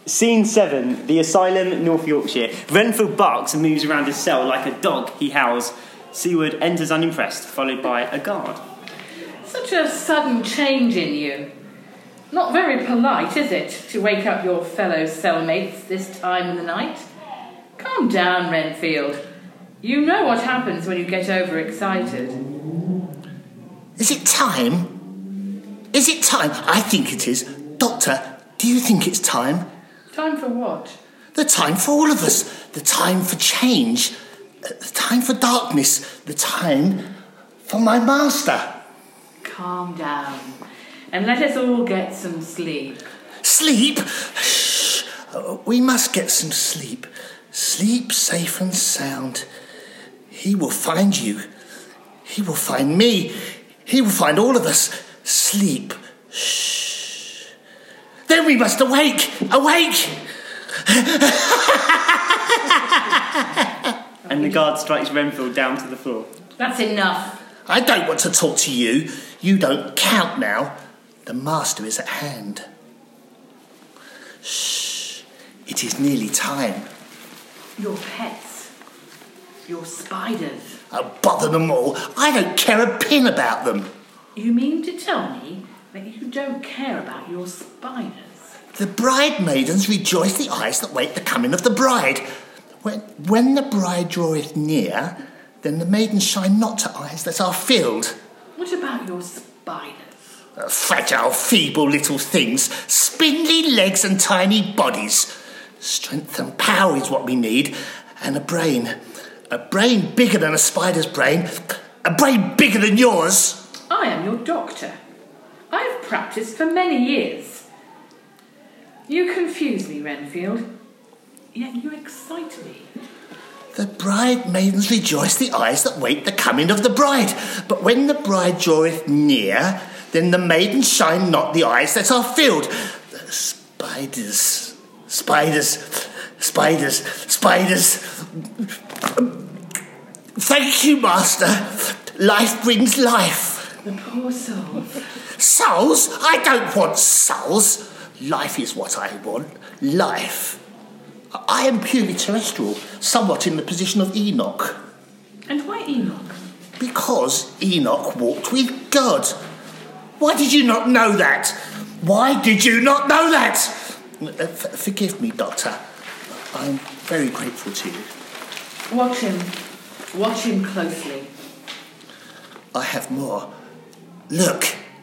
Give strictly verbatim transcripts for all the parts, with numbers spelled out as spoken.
Scene seven, the asylum, North Yorkshire. Renfield barks and moves around his cell like a dog. He howls. Seward enters unimpressed, followed by a guard. Such a sudden change in you. Not very polite, is it, to wake up your fellow cellmates this time in the night? Calm down, Renfield. You know what happens when you get overexcited. Is it time? Is it time? I think it is. Doctor, do you think it's time? Time for what? The time for all of us. The time for change. The time for darkness. The time for my master. Calm down. And let us all get some sleep. Sleep? Shh. We must get some sleep. Sleep safe and sound. He will find you. He will find me. He will find all of us. Sleep. Shh. Then we must awake. Awake! And the guard strikes Renfield down to the floor. That's enough. I don't want to talk to you. You don't count now. The master is at hand. Shh. It is nearly time. Your pets. Your spiders. Oh, bother them all. I don't care a pin about them. You mean to tell me that you don't care about your spiders? The bridemaidens rejoice the eyes that wait the coming of the bride. When, when the bride draweth near, then the maidens shine not to eyes that are filled. What about your spiders? Uh, fragile, feeble little things, spindly legs and tiny bodies. Strength and power is what we need, and a brain. A brain bigger than a spider's brain. A brain bigger than yours. I am your doctor. I have practiced for many years. You confuse me, Renfield. Yet you excite me. The bridemaidens rejoice the eyes that wait the coming of the bride. But when the bride draweth near, then the maidens shine not the eyes that are filled. The spiders, spiders, spiders, spiders. Thank you, master. Life brings life. The poor souls. Souls? I don't want souls. Life is what I want. Life. I am purely terrestrial, somewhat in the position of Enoch. And why Enoch? Because Enoch walked with God. Why did you not know that? Why did you not know that? Uh, f- forgive me, Doctor. I'm very grateful to you. Watch him. Watch him closely. I have more. Look.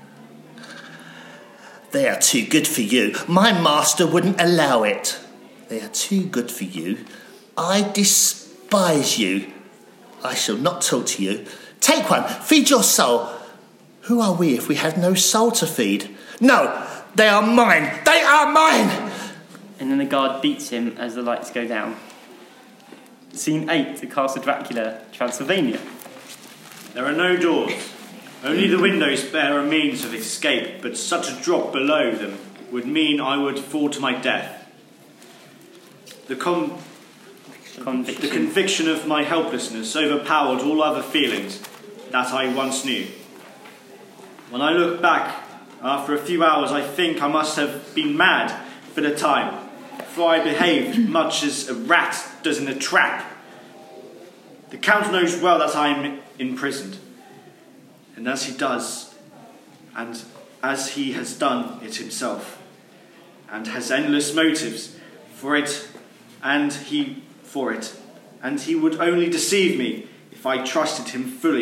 They are too good for you. My master wouldn't allow it. They are too good for you. I despise you. I shall not talk to you. Take one. Feed your soul. Who are we if we have no soul to feed? No, they are mine. They are mine. And then the guard beats him as the lights go down. Scene eight, the Castle Dracula, Transylvania. There are no doors. Only the windows bear a means of escape, but such a drop below them would mean I would fall to my death. The, con- Conviction. the conviction of my helplessness overpowered all other feelings that I once knew. When I look back, after a few hours, I think I must have been mad for the time, for I behaved much as a rat does in a trap. The Count knows well that I am imprisoned, and as he does, and as he has done it himself, and has endless motives for it, and he for it, and he would only deceive me if I trusted him fully.